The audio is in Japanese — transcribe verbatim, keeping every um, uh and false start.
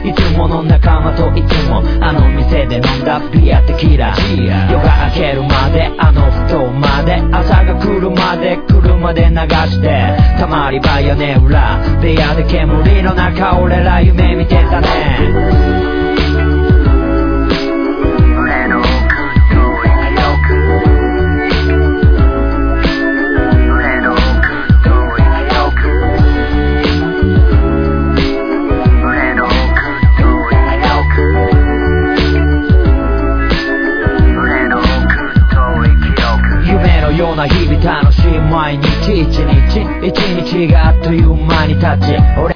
いつもの仲間といつもあの店で飲んだビアテキーラ。夜が明けるまであのふ頭まで朝が来るまで車で流してたまり場屋根裏部屋で煙の中俺ら夢見てたね。ような日々楽しい毎日一日一日があっという間に経ち俺